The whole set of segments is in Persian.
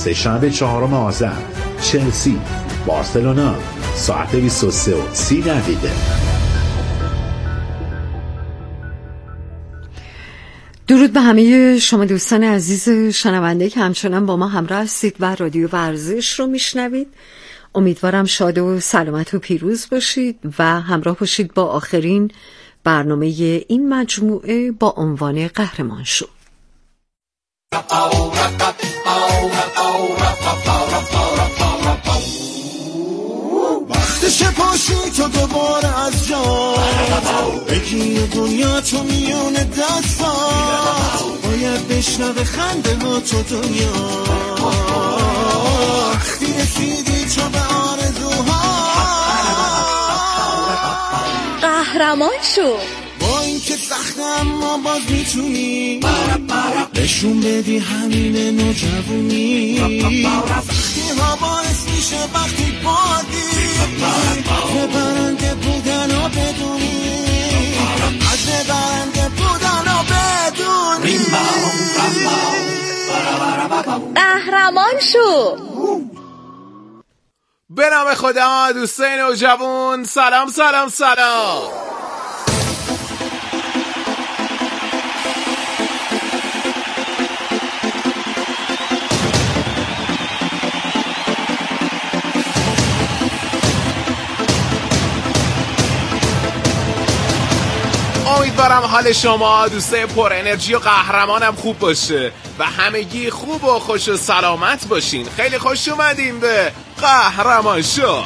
سه‌شنبه 4 آذر، چلسی بارسلونا ساعت 23:30. درود به همه شما دوستان عزیز شنونده که همچنان با ما همراه هستید و رادیو ورزش رو میشنوید. امیدوارم شاد و سلامت و پیروز باشید و همراه باشید با آخرین برنامه این مجموعه با عنوان قهرمان شو. وقتش پاشی تو دوباره از جا بگی دنیا تو میون دستا باید بشنوه خنده ها تو دنیا وقتی رسیدی تو به آرزوها قهرمان شو. با این که سخته اما باز میتونی نشون بدی همین نوجوانی وقتی ها باعث میشه وقتی بادی که برنده بودن و بدونی از برنده بودن و بدونی قهرمان شو. به نام خدا دوستان نوجوان، سلام سلام سلام. امیدوارم حال شما دوستای پر انرژی و قهرمانم خوب باشه و همگی خوب و خوش و سلامت باشین. خیلی خوش اومدین به قهرمان شو.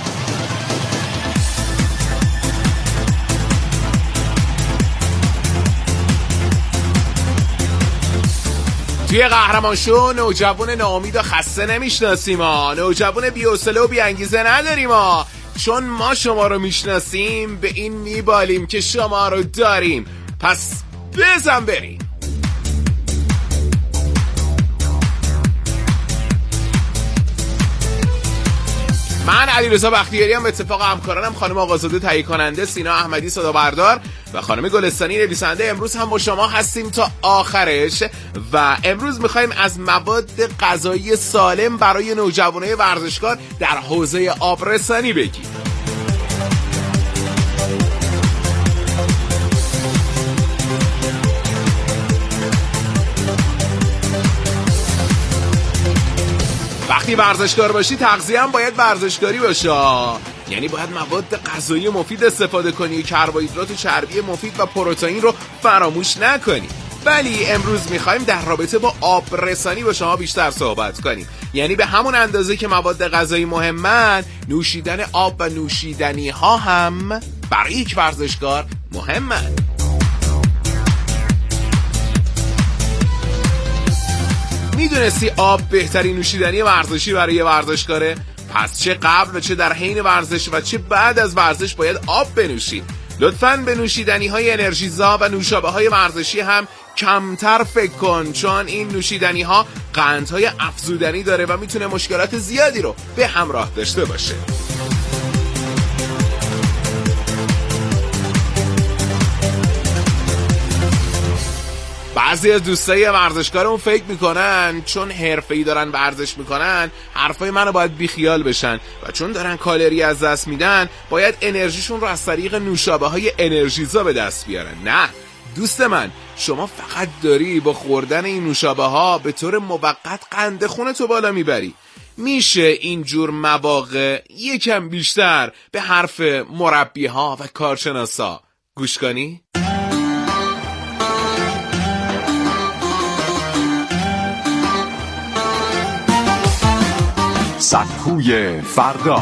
توی قهرمان شو نوجوان ناامید و خسته نمیشناسیم ها، نوجوان بی‌حوصله و بی‌انگیزه نداریم ها، چون ما شما رو میشناسیم به این میبالیم که شما رو داریم. پس بزن بریم. من علیرضا بختیاری ام. به اتفاق همکارانم خانم آقازاده تهیه کننده، سینا احمدی صدا بردار و خانم گلستانی نویسنده امروز هم با شما هستیم تا آخرش و امروز میخوایم از مواد غذایی سالم برای نوجوانای ورزشکار در حوزه آبرسانی بگیم. وقتی ورزشکار باشی تغذیه هم باید ورزشکاری باشه، یعنی باید مواد غذایی مفید استفاده کنی، کربوهیدرات و چربی مفید و پروتئین رو فراموش نکنی. ولی امروز میخوایم در رابطه با آبرسانی با شما بیشتر صحبت کنیم، یعنی به همون اندازه که مواد غذایی مهمن، نوشیدن آب و نوشیدنی ها هم برای یک ورزشکار مهمن. میدونستی آب بهترین نوشیدنی ورزشی برای ورزشکاره؟ پس چه قبل و چه در حین ورزش و چه بعد از ورزش باید آب بنوشید. لطفاً به نوشیدنی های انرژیزا و نوشابه های ورزشی هم کمتر فکر کن، چون این نوشیدنی ها قندهای افزودنی داره و میتونه مشکلات زیادی رو به همراه داشته باشه. بعضی از دوستای ورزشکارمون فکر میکنن چون حرفه‌ای دارن ورزش میکنن حرفای منو باید بیخیال بشن و چون دارن کالری از دست میدن باید انرژیشون رو از طریق نوشابه های انرژیزا به دست بیارن. نه دوست من، شما فقط داری با خوردن این نوشابه ها به طور موقت قند خونتو بالا میبری. میشه اینجور مواقع یکم بیشتر به حرف مربی ها و کارشناسا گوش کنی؟ سکوی فردا.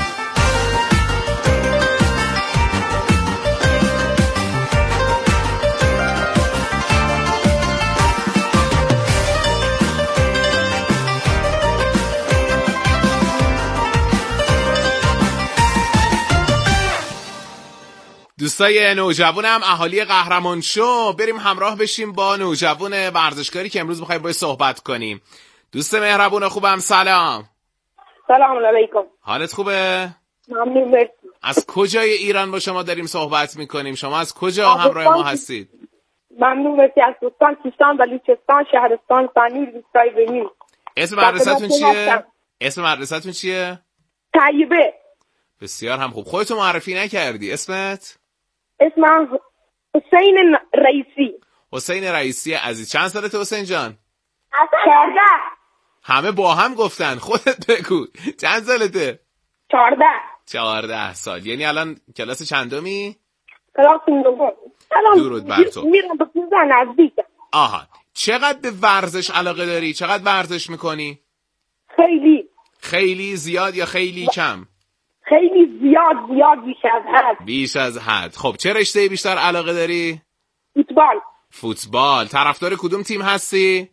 دوستای نوجوانم، اهالی قهرمان شو، بریم همراه بشیم با نوجوان ورزشکاری که امروز میخوایم باهاش صحبت کنیم. دوست مهربون خوبم، سلام. سلام علیکم. حالت خوبه؟ ممنون، مرسی. از کجای ایران با شما داریم صحبت میکنیم؟ شما از کجا همراه ما هستید؟ ممنون، مرسی. از دوستان، کیستان، بلوچستان، شهرستان، سنور، روستای بنی. اسم مدرسه‌تون چیه؟ اسم مدرسه‌تون چیه؟ طیبه. بسیار هم خوب. خودتو معرفی نکردی. اسمت؟ اسمم حسین رئیسی. حسین رئیسی عزیز. چند سالته حسین جان؟ 14. همه با هم گفتن. خودت بگو. چند سالته؟ 14. 14 سال. یعنی الان کلاس چندمی؟ کلاس دوم. درود بر تو. میرم به 15 نزدیکم. آها. چقدر به ورزش علاقه داری؟ چقدر ورزش میکنی؟ خیلی. خیلی زیاد یا خیلی کم؟ خیلی زیاد بیش از حد. بیش از حد. خب چه رشته‌ای بیشتر علاقه داری؟ فوتبال. فوتبال. طرفدار کدوم تیم هستی؟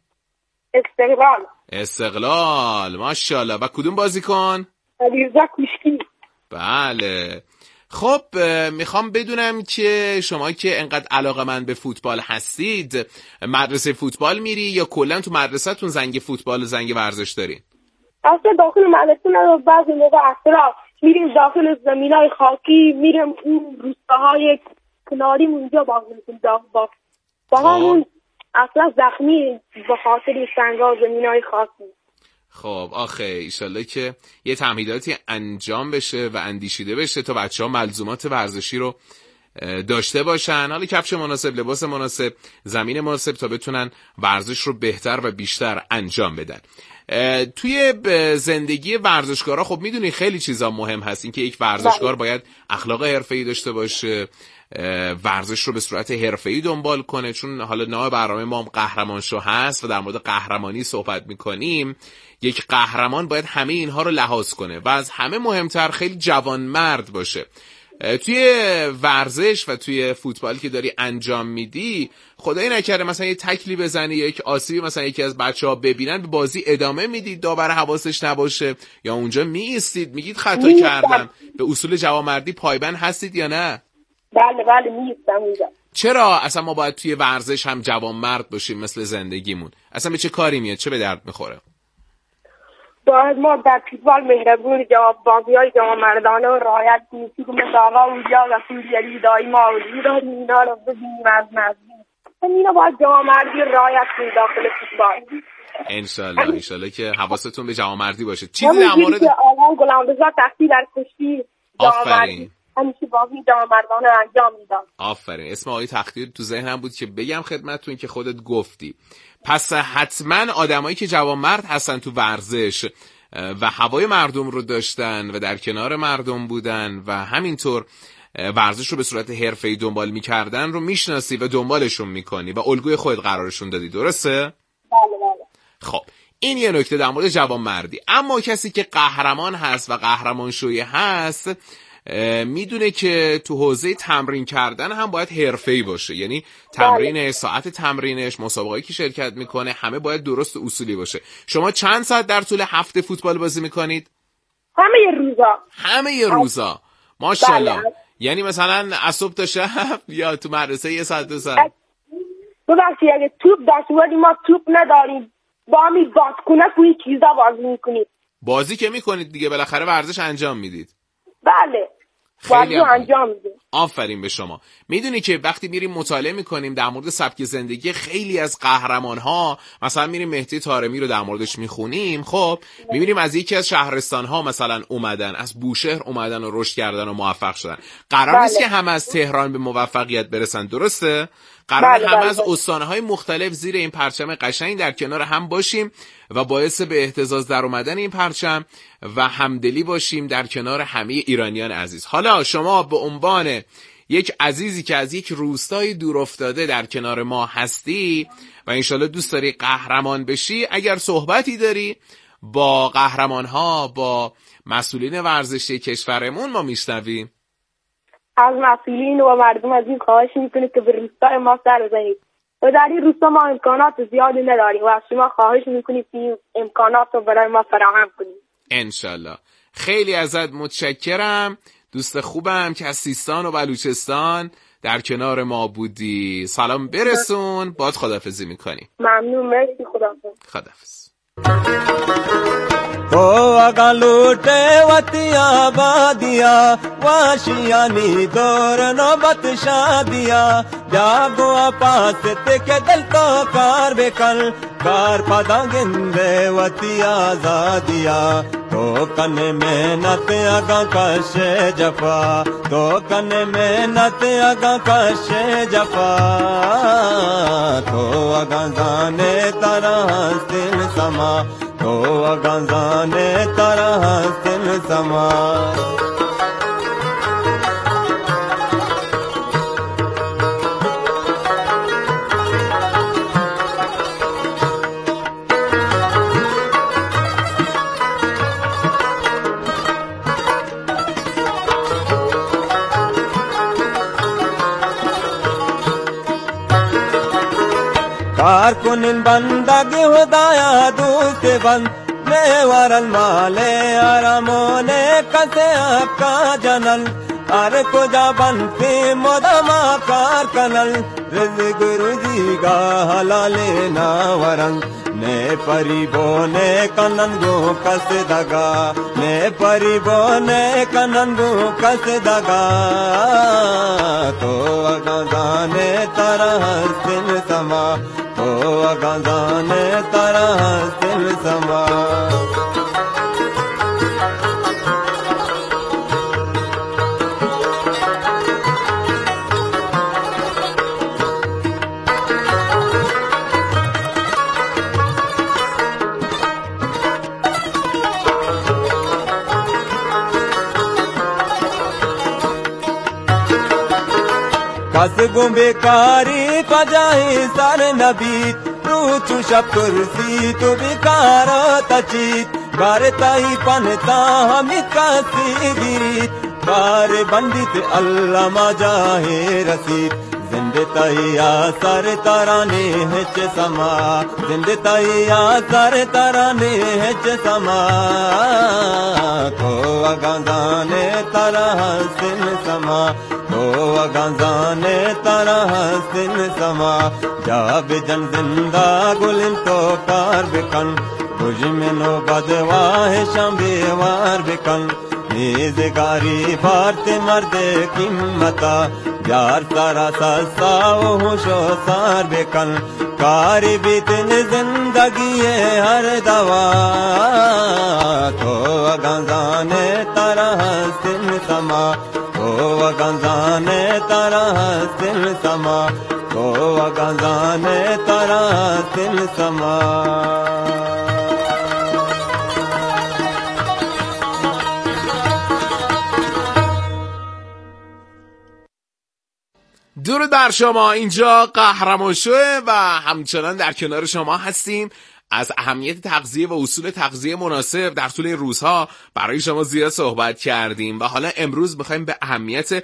استقلال. ماشاءالله. و کدوم بازیکن؟ علیرضا کوشکی. بله. خب میخوام بدونم که شما که انقدر علاقه‌مند به فوتبال هستید، مدرسه فوتبال میری یا کلا تو مدرسه‌تون زنگ فوتبال و زنگ ورزش دارین؟ اصلا داخل مدرسه نه، بعضی موقع اصلا میریم داخل زمینای خاکی، میریم اون روستاهای کناری اونجا بازی میکنیم با همون اصلا زخمی به خاطر سنگا زمینای خاکی. خب آخه ایشالله که یه تمهیداتی انجام بشه و اندیشیده بشه تا بچه‌ها ملزومات ورزشی رو داشته باشن، حالا کفش مناسب، لباس مناسب، زمین مناسب، تا بتونن ورزش رو بهتر و بیشتر انجام بدن. توی زندگی ورزشکارا خب میدونی خیلی چیزا مهم هست. این که یک ورزشکار باید اخلاق حرفه‌ای داشته باشه، ورزش رو به صورت حرفه‌ای دنبال کنه، چون حالا نام برنامه ما هم قهرمان شو هست و در مورد قهرمانی صحبت میکنیم. یک قهرمان باید همه اینها رو لحاظ کنه و از همه مهمتر خیلی جوانمرد باشه. توی ورزش و توی فوتبال که داری انجام میدی، خدایی نکرده مثلا یه تکلی بزنی یا یک آسیبی مثلا یکی از بچه‌ها ببینن، به بازی ادامه میدید داور حواسش نباشه یا اونجا میایستید میگید خطا کردم؟ به اصول جوانمردی پایبند هستید یا نه؟ بله میایستم اونجا. چرا اصلا ما باید توی ورزش هم جوانمرد باشیم مثل زندگیمون؟ اصلا به چه کاری میاد؟ چه به درد میخوره؟ باید ما در فوتبال مهربون بازی‌های جوانمردانه و رعایت کنیم که مثل آقا اونجا و سوریالی دایی ما داریم اینا رو ببینیم از نزدیک. اینا باید جوانمردی رعایت کنیم داخل فوتبال. انشالله که حواستون به جوانمردی باشه. چیزی در مورد آقا غلامرضا تختی در کشتی آفرین همیشه بازی جوانمردانه انجام میداد. آفرین. اسم آقای تختی تو ذهنم بود که بگم خدمتتون که خودت گفتی. پس حتما آدمایی که جوانمرد هستن تو ورزش و هوای مردم رو داشتن و در کنار مردم بودن و همینطور ورزش رو به صورت حرفه‌ای دنبال میکردن رو میشناسی و دنبالشون میکنی و الگوی خودت قرارشون دادی. درسته؟ بله. خب این یه نکته در مورد جوانمردی. اما کسی که قهرمان هست و قهرمان شوی هست میدونه که تو حوزه تمرین کردن هم باید حرفه‌ای باشه. یعنی تمرین ساعت تمرینش، مسابقه‌ای که شرکت میکنه، همه باید درست و اصولی باشه. شما چند ساعت در طول هفته فوتبال بازی میکنید؟ همه روزا. ماشاءالله. یعنی مثلا از صبح تا شب یا تو مدرسه یه ساعت دو ساعت؟ ببخشید اگه توپ داشت ولی ما توپ نداریم، با همین بازیکن‌ها توی چیزا بازی میکنید. بازی که میکنید دیگه، بالاخره ورزش انجام میدید. بله. خیلی انجام میده. آفرین به شما. میدونی که وقتی میریم مطالعه میکنیم در مورد سبک زندگی خیلی از قهرمان ها، مثلا میریم مهدی طارمی رو در موردش میخونیم، خب میبینیم از یکی از شهرستان ها مثلا اومدن، از بوشهر اومدن و رشد کردن و موفق شدن. قرار نیست که همه از تهران به موفقیت برسن، درسته؟ قرار همه از استانهای مختلف زیر این پرچم قشنگ در کنار هم باشیم و باعث به اهتزاز در اومدن این پرچم و همدلی باشیم در کنار همه ایرانیان عزیز. حالا شما به عنوان یک عزیزی که از یک روستای دور افتاده در کنار ما هستی و انشالله دوست داری قهرمان بشی، اگر صحبتی داری با قهرمان‌ها، با مسئولین ورزشی کشورمون ما میشنویم. از مسئولین و مردم از این خواهش میکنید که به روستای ما سر بزنید و در این روستا ما امکانات زیادی نداریم و از شما خواهش میکنید که این امکانات رو برای ما فراهم کنید. انشالله. خیلی ازت متشکرم، دوست خوبم که از سیستان و بلوچستان در کنار ما بودی. سلام برسون، باید خداحافظی میکنی. ممنون، مرسی، خداحافظ. तो अगा लूटे वतिया बादिया वाशियानी दौर नौबत शादिया जागो पास ते के दिल तो कार बेकल कार पदा गिंदे वतिया जादिया तो कन मेहनत अगा कशे जफा तो कन मेहनत अगा कशे जफा तो अगा जाने तरह दिल समा तो अगा जाने तरह दिल समा कारकुनिन बंदगी हुदाया दूसरे बंद में वरल माले आरामोने कसे आपका जनल अरे को जा बनते मोदमा कार कनल रिज़ गुरुजी का हलाले ना वरंग ने परिबोने कनन गो कस दगा ने परिबोने कनन गो कस दगा तो अगा जाने तरह दिल समा तो अगा जाने तरह दिल समा कस बेकारी पजाई सर नबीत रूचु शकुरसी तु बिकार तचित गारताई पनता हमित कासी गिरीत बार बंदित अल्लाह मजाहे रसीद जिंदताई आसर तराने हेच समा जिंदताई आसर तराने हेच समा तो अगांजाने तरह सिन समा तो अगांजाने तरह सिन समा जाब जन जिंदा गुलिन तो कार बिकन बुझ में नो बदवाह शंबेवार बिकन नीज़गारी भारत मर्दे कीमता यार सारा सस्ता होशो सार बेकन कारी बीतन जिंदगी हर दवा तो अगांजाने तरह सिन समा तो अगांजाने तरह सिन समा तो अगांजाने तरह सिन समा درود بر شما. اینجا قهرمان شوه و همچنان در کنار شما هستیم. از اهمیت تغذیه و اصول تغذیه مناسب در طول این روزها برای شما زیاد صحبت کردیم و حالا امروز میخوایم به اهمیت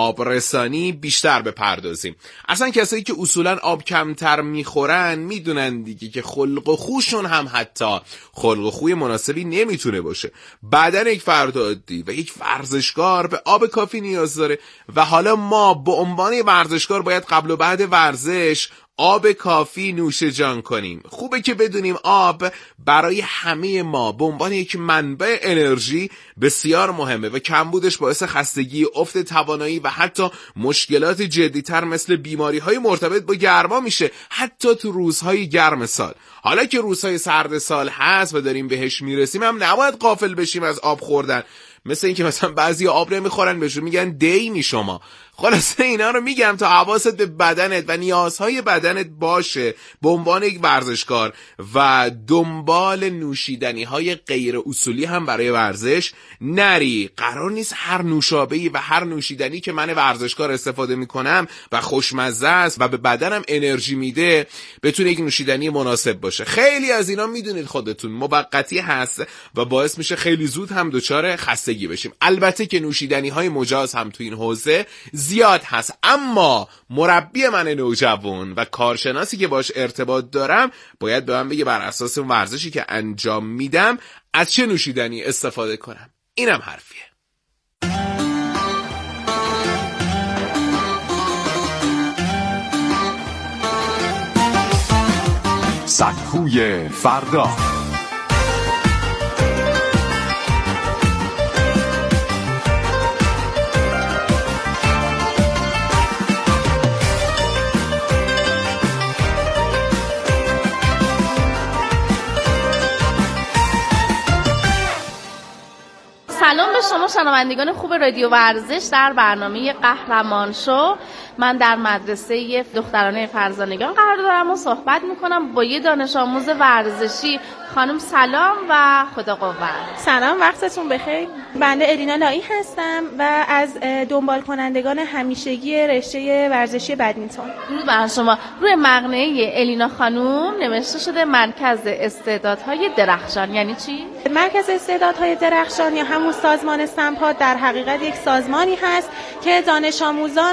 آبرسانی بیشتر بپردازیم. اصلا کسایی که اصولا آب کمتر میخورن میدونن دیگه که خلق و خوشون هم حتی خلق و خوی مناسبی نمیتونه باشه. بدن یک فرد عادی و یک ورزشکار به آب کافی نیاز داره و حالا ما به عنوان ورزشکار باید قبل و بعد ورزش آب کافی نوش جان کنیم. خوبه که بدونیم آب برای همه ما به عنوان یک منبع انرژی بسیار مهمه و کمبودش باعث خستگی، افت توانایی و حتی مشکلات جدی‌تر مثل بیماری‌های مرتبط با گرما میشه، حتی تو روزهای گرم سال. حالا که روزهای سرد سال هست و داریم بهش میرسیم هم نباید غافل بشیم از آب خوردن. مثل اینکه مثلا بعضی آب نمیخورن بهشون میگن دیمی شما. خلاصه اینا رو میگم تا حواست به بدنت و نیازهای بدنت باشه به عنوان یک ورزشکار و دنبال نوشیدنی های غیر اصولی هم برای ورزش نری. قرار نیست هر نوشابه‌ای و هر نوشیدنی که من ورزشکار استفاده میکنم و خوشمزه است و به بدنم انرژی میده بتونه یک نوشیدنی مناسب باشه. خیلی از اینا میدونید خودتون موقتی هست و باعث میشه خیلی زود هم دچار خستگی بشیم. البته که نوشیدنی های مجاز هم تو این حوزه زیاد هست، اما مربی من نوجوان و کارشناسی که باش ارتباط دارم باید به من بگه بر اساس ورزشی که انجام میدم از چه نوشیدنی استفاده کنم. اینم حرفیه. سکوی فردا. سلام به شما شنوندگان خوب رادیو ورزش در برنامه قهرمان شو. من در مدرسه دخترانه فرزانگان قرار دارم و صحبت میکنم با یه دانش آموز ورزشی. خانم سلام و خدا قوت. سلام، وقتتون بخیر. بنده الینا لایی هستم و از دنبال کنندگان همیشگی رشته ورزشی بدمینتون. درود بر شما. روی مقنعه الینا خانم نوشته شده مرکز استعدادهای درخشان. یعنی چی؟ مرکز استعدادهای درخشان یا همون سازمان سمپاد در حقیقت یک سازمانی هست که دانش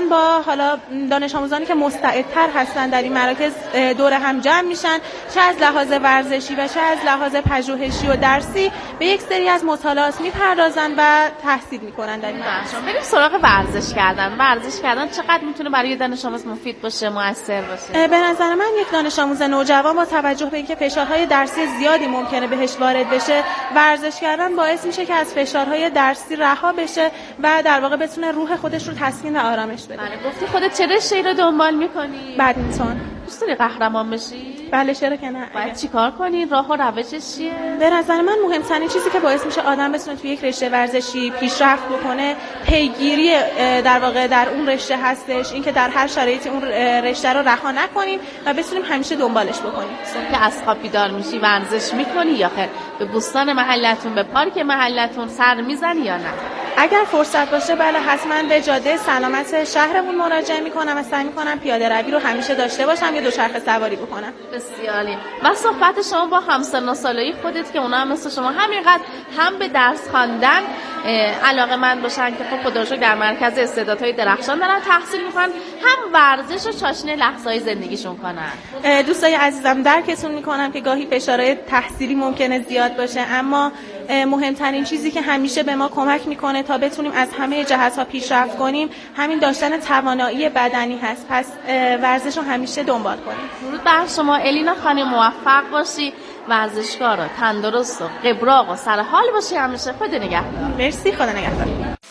آموزانی که مستعدتر هستن در این مراکز دور هم جمع میشن، چه از لحاظ ورزشی و چه از لحاظ پژوهشی و درسی به یک سری از مطالعات میپردازن و تحصیل میکنن در این مراکز. بریم سراغ ورزش کردن. ورزش کردن چقدر میتونه برای دانش آموز مفید باشه، موثر باشه؟ به نظر من یک دانش آموز نوجوان با توجه به اینکه فشارهای درسی زیادی ممکنه بهش وارد بشه، ورزش کردن باعث میشه که از فشارهای درسی رها بشه و در واقع بتونه روح خودش رو تسکین و آرامش بده. بله، گفتی خودت چه رشته‌ای رو دنبال می‌کنی؟ بدمینتون. دوست داری قهرمان بشی؟ بله، چرا که نه. باید چیکار کنی؟ راه و روشش چیه؟ به نظر من مهمترین چیزی که باعث میشه آدم بتونه توی یک رشته ورزشی پیشرفت بکنه پیگیری در واقع در اون رشته هستش. اینکه در هر شرایطی اون رشته رو رها نکنیم و بتونیم همیشه دنبالش بکنیم. صبح که از خواب بیدار میشی ورزش میکنی یا خیر؟ به بوستان محلتون، به پارک محلتون سر میزنی یا نه؟ اگر فرصت باشه بله، حتما به جاده سلامت شهرمون مراجعه میکنم و سعی میکنم پیاده روی رو همیشه داشته باشم یا دوچرخه سواری بکنم. بسیاری. و صحبت شما با همسن و سالای خودت که اونا هم مثل شما همینقدر هم به درس خواندن علاقه‌مند باشن که خب خدا رو شکر در مرکز استعدادهای درخشان دارن تحصیل میکنن، هم ورزش و چاشنی لحظه‌های زندگیشون کنن. دوستای عزیزم درکتون میکنم که گاهی فشارهای تحصیلی ممکنه زیاد باشه، اما مهمترین چیزی که همیشه به ما کمک میکنه تا بتونیم از همه جهت‌ها پیشرفت کنیم همین داشتن توانایی بدنی هست. پس ورزش رو همیشه دنبال کنیم. درود بر شما الینا خانم، موفق باشی، ورزشکارا تندرست و قبراق و سر حال باشی همیشه. خدا نگهدار. مرسی، خدا نگهدار.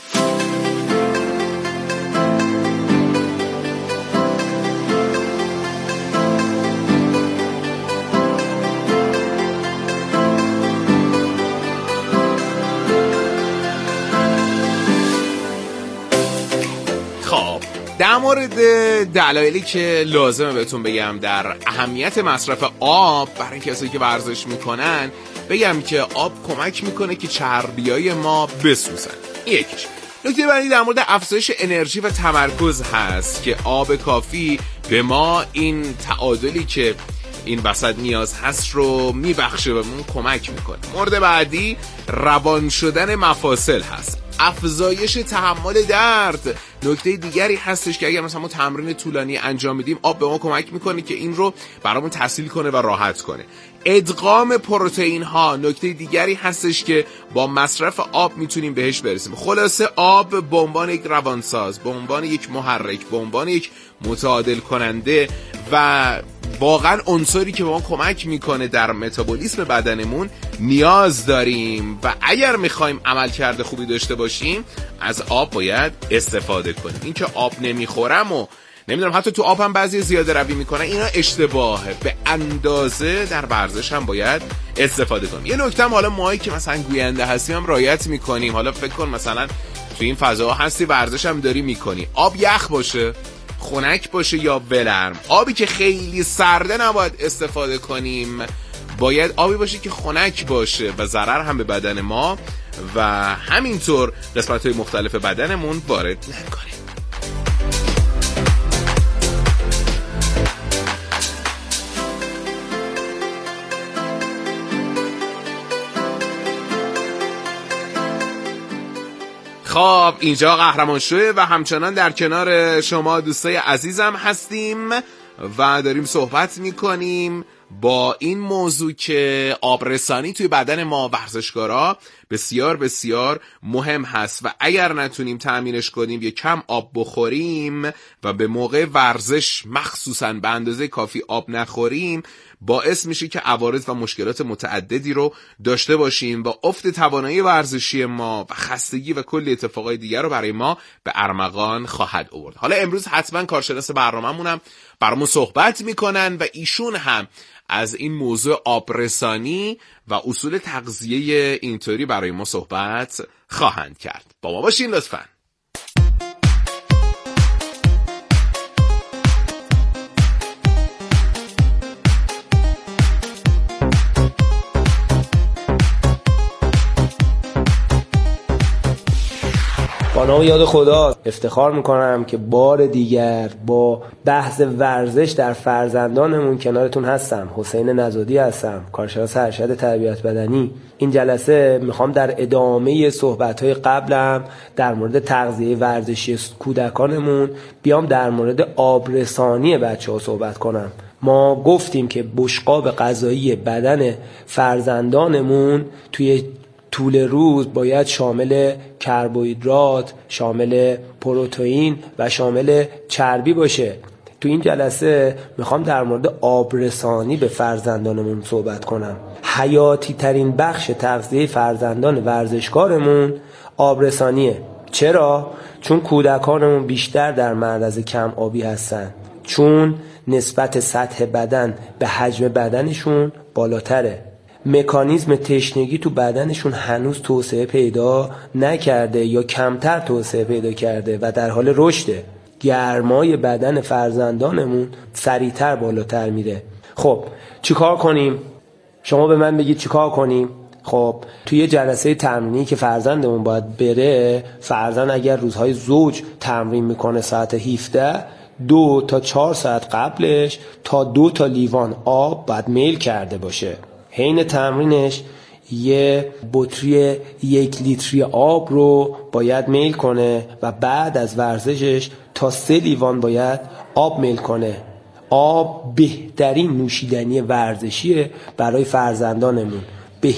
در مورد دلایلی که لازمه بهتون بگم در اهمیت مصرف آب برای کسایی که ورزش میکنن، بگم که آب کمک میکنه که چربیای ما بسوزن. یکیش. نکته بعدی در مورد افزایش انرژی و تمرکز هست که آب کافی به ما این تعادلی که این وسط نیاز هست رو میبخشه و بهمون کمک میکنه. مورد بعدی روان شدن مفاصل هست، افزایش تحمل درد. نکته دیگری هستش که اگر مثلا ما تمرین طولانی انجام میدیم، آب به ما کمک میکنه که این رو برامون تسهیل کنه و راحت کنه. ادغام پروتئین ها نکته دیگری هستش که با مصرف آب میتونیم بهش برسیم. خلاصه آب به عنوان یک روانساز، به عنوان یک محرک، به عنوان یک متعادل کننده و واقعا عنصری که به ما کمک میکنه در متابولیسم بدنمون نیاز داریم و اگر میخوایم عملکرد خوبی داشته باشیم از آب باید استفاده کنیم. این که آب نمیخورم و نمیدونم حتی تو آب هم بعضی زیاده روی میکنن، اینا اشتباهه. به اندازه در ورزش هم باید استفاده کنیم. یه نکته هم حالا ماهی که مثلا گوینده هستیم هم رعایت میکنیم. حالا فکر کن مثلا تو این فضاها هستی ورزش هم داری میکنی، آب یخ باشه، خنک باشه یا ولرم. آبی که خیلی سرده نباید استفاده کنیم، باید آبی باشه که خنک باشه و ضرر هم به بدن ما و همینطور قسمت‌های مختلف بدنمون وارد نکنه. خب اینجا قهرمان شوه و همچنان در کنار شما دوستای عزیزم هستیم و داریم صحبت میکنیم با این موضوع که آبرسانی توی بدن ما ورزشکارا بسیار بسیار مهم هست و اگر نتونیم تأمینش کنیم یا کم آب بخوریم و به موقع ورزش مخصوصاً به اندازه کافی آب نخوریم، باعث میشه که عوارض و مشکلات متعددی رو داشته باشیم و افت توانایی ورزشی ما و خستگی و کلی اتفاقای دیگر رو برای ما به ارمغان خواهد آورد. حالا امروز حتما کارشناس برنامه‌مونم برامون صحبت میکنن و ایشون هم از این موضوع آبرسانی و اصول تغذیه اینطوری برای ما صحبت خواهند کرد. با ما باشین لطفاً. با نام یاد خدا افتخار میکنم که بار دیگر با بحث ورزش در فرزندانمون کنارتون هستم. حسین نزادی هستم، کارشناس ارشد تربیت بدنی. این جلسه میخوام در ادامه صحبت‌های قبلم در مورد تغذیه ورزشی کودکانمون بیام در مورد آبرسانی بچه‌ها صحبت کنم. ما گفتیم که بشقاب غذایی بدن فرزندانمون توی طول روز باید شامل کربوهیدرات، شامل پروتئین و شامل چربی باشه. تو این جلسه میخوام در مورد آبرسانی به فرزندانمون صحبت کنم. حیاتی ترین بخش تغذیه فرزندان ورزشکارمون آبرسانیه. چرا؟ چون کودکانمون بیشتر در معرض کم آبی هستن، چون نسبت سطح بدن به حجم بدنشون بالاتره، مکانیزم تشنگی تو بدنشون هنوز توسعه پیدا نکرده یا کمتر توسعه پیدا کرده و در حال رشده. گرمای بدن فرزندانمون سریعتر بالاتر میره. خب چیکار کنیم؟ شما به من بگید چیکار کنیم؟ خب توی جلسه تمرینی که فرزندمون باید بره، فرزند اگر روزهای زوج تمرین میکنه ساعت 17، 2 تا 4 ساعت قبلش تا 2 تا لیوان آب باید میل کرده باشه. حین تمرینش یه بطری 1 لیتری آب رو باید میل کنه و بعد از ورزشش تا 3 لیوان باید آب میل کنه. آب بهترین نوشیدنی ورزشیه برای فرزندانمون. به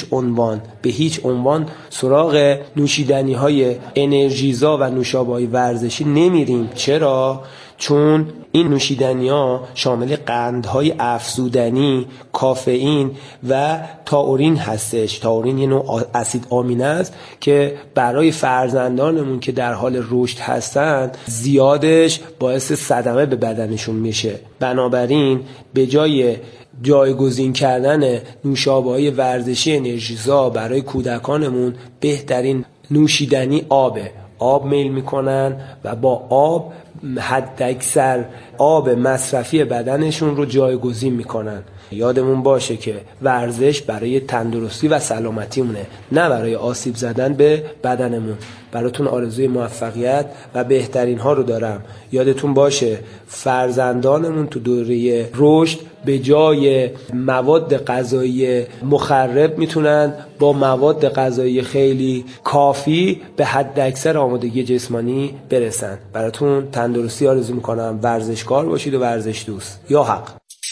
هیچ عنوان سراغ نوشیدنی های انرژیزا و نوشابه‌های ورزشی نمیریم. چرا؟ چون این نوشیدنی ها شامل قندهای افزودنی، کافئین و تائورین هستش. تائورین یه نوع اسید آمینه است که برای فرزندانمون که در حال رشد هستند زیادش باعث صدمه به بدنشون میشه. بنابراین به جای جایگزین کردن نوشابه‌های ورزشی انرژیزا برای کودکانمون بهترین نوشیدنی آبه. آب میل میکنن و با آب حداکثر آب مصرفی بدنشون رو جایگزین میکنن. یادمون باشه که ورزش برای تندرستی و سلامتیمونه، نه برای آسیب زدن به بدنمون. براتون آرزوی موفقیت و بهترین ها رو دارم. یادتون باشه فرزندانمون تو دوره رشد به جای مواد غذایی مخرب میتونن با مواد غذایی خیلی کافی به حد اکثر آمادگی جسمانی برسن. براتون تندرستی آرزو میکنم. ورزشکار باشید و ورزش دوست. یا حق.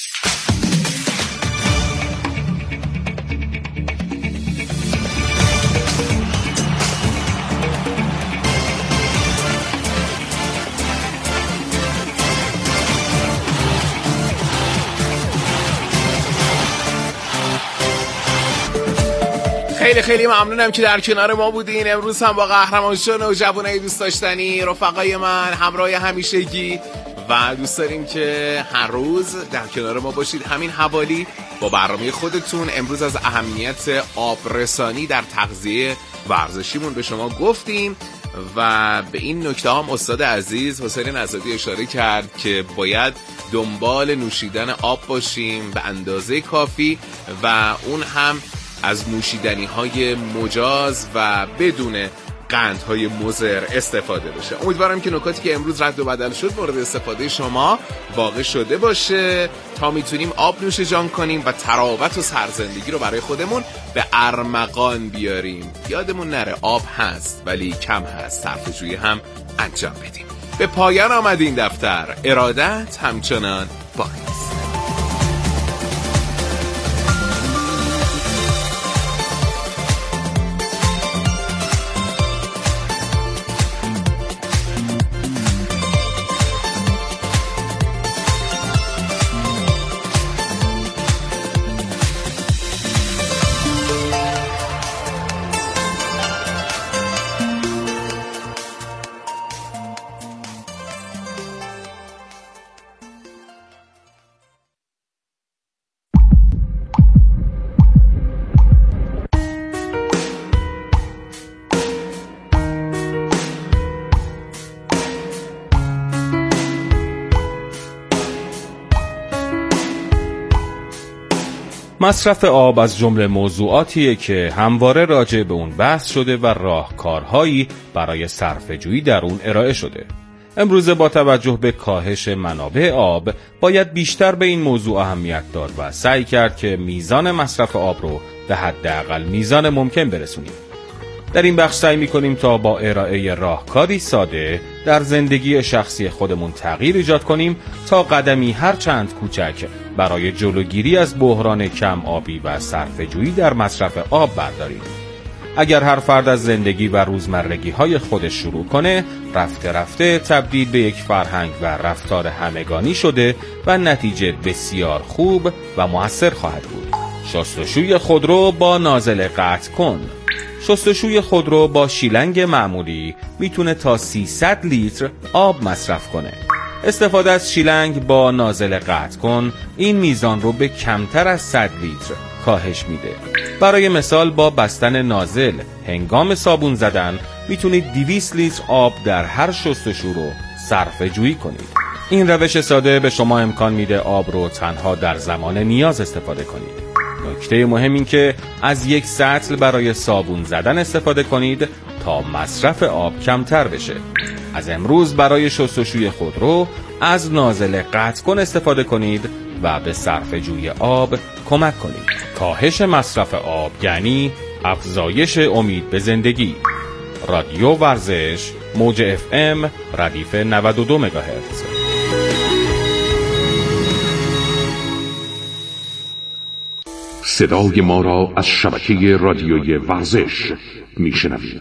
خیلی ممنونم که در کنار ما بودین. امروز هم با قهرمان شو نوجوانای دوست داشتنی رفقای من همراه همیشگی و دوست داریم که هر روز در کنار ما باشید. همین حوالی با برنامه خودتون. امروز از اهمیت آبرسانی در تغذیه ورزشیمون به شما گفتیم و به این نکته هم استاد عزیز حسین نزادی اشاره کرد که باید دنبال نوشیدن آب باشیم به اندازه کافی و اون هم از نوشیدنی های مجاز و بدون قندهای مضر استفاده بشه. امیدوارم که نکاتی که امروز رد و بدل شد مورد استفاده شما واقع شده باشه تا میتونیم آب نوش جان کنیم و تراوت و سرزندگی رو برای خودمون به ارمغان بیاریم. یادمون نره آب هست ولی کم هست، صرفه‌جویی هم انجام بدیم. به پایان آمد این دفتر. ارادت همچنان باقی. مصرف آب از جمله موضوعاتیه که همواره راجع به اون بحث شده و راهکارهایی برای صرفه‌جویی در اون ارائه شده. امروزه با توجه به کاهش منابع آب باید بیشتر به این موضوع اهمیت داد و سعی کرد که میزان مصرف آب رو به حداقل میزان ممکن برسونیم. در این بخش سعی می‌کنیم تا با ارائه راهکاری ساده در زندگی شخصی خودمون تغییر ایجاد کنیم تا قدمی هر چند کوچک برای جلوگیری از بحران کم آبی و صرفه‌جویی در مصرف آب برداریم. اگر هر فرد از زندگی و روزمرگی‌های خودش شروع کنه، رفته رفته تبدیل به یک فرهنگ و رفتار همگانی شده و نتیجه بسیار خوب و مؤثر خواهد بود. شستشوی خودرو با نازل قطع کن. شستشوی خودرو با شیلنگ معمولی میتونه تا 300 لیتر آب مصرف کنه. استفاده از شیلنگ با نازل قطع کن این میزان رو به کمتر از 100 لیتر کاهش میده. برای مثال با بستن نازل هنگام صابون زدن میتونید 200 لیتر آب در هر شستشو رو صرفه جویی کنید. این روش ساده به شما امکان میده آب رو تنها در زمان نیاز استفاده کنید. نکته مهم این که از یک سطل برای صابون زدن استفاده کنید تا مصرف آب کمتر بشه. از امروز برای شستشوی خودرو از نازل قطع کن استفاده کنید و به صرفه‌جویی آب کمک کنید. کاهش مصرف آب یعنی افزایش امید به زندگی. رادیو ورزش موج FM ردیف 92 مگاهرتز. صدای ما را از شبکه رادیوی ورزش میشنوید.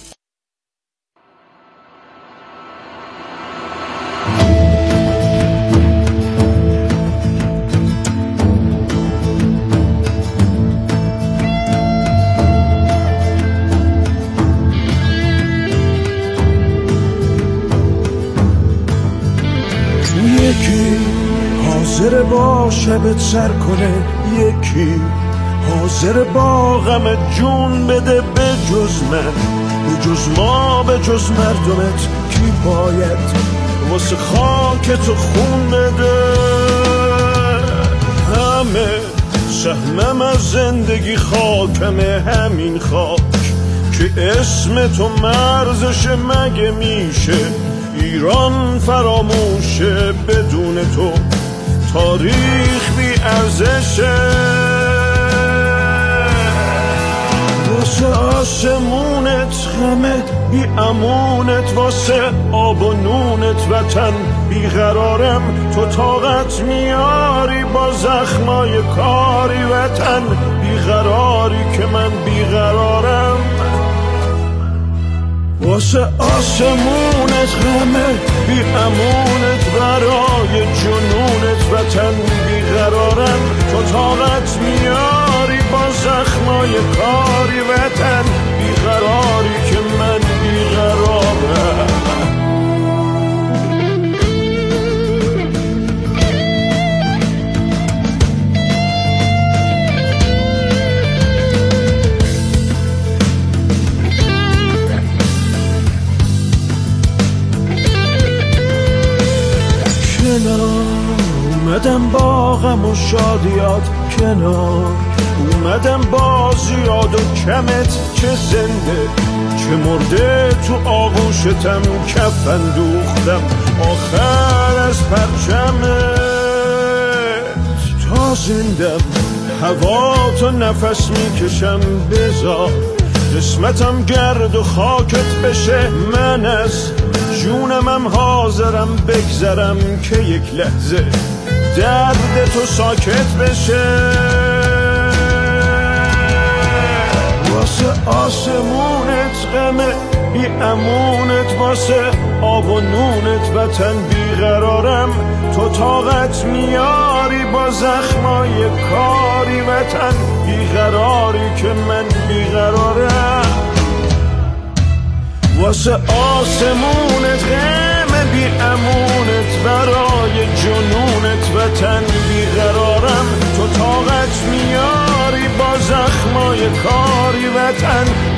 یکی حاضر با شبت سر کنه، یکی حاضر با غم جون بده، به جز من، به جز ما، به جز مردمت کی باید واسه خاک تو خون بده؟ همه سهمم از زندگی خاکمه، همین خاک که اسم تو مرزشه. مگه میشه ایران فراموشه بدون تو؟ تاریخ بی ارزشه. واسه آسمونت غمه بی امونت، واسه آب و نونت وطن بیقرارم. تو طاقت میاری با زخمای کاری وطن بیقراری که من بیقرارم. واسه آسمونت غمه بی امونت، برای جنونت وطن بیقرارم. تو طاقت میاری با زخمای کاری وطن بیقراری که من بیقرارم. اومدم با غم و شادیات کنار، اومدم با زیاد و کمت، چه زنده چه مرده تو آغوشتم کفن دوختم آخر از پرچمت. تا زندم هوا تو نفس میکشم، بذار قسمتم گرد و خاکت بشه. من از جونمم حاضرم بگذرم که یک لحظه درد تو ساکت بشه. واسه آسمونت غمه بی امونت، واسه آب و نونت وطن بیقرارم. تو طاقت میاری با زخمای کاری وطن بیقراری که من بیقرارم. واسه آسمونت غم بی امونت، برای جنونت وطن بیقرارم. تو طاقت میاری با زخمای کاری وطن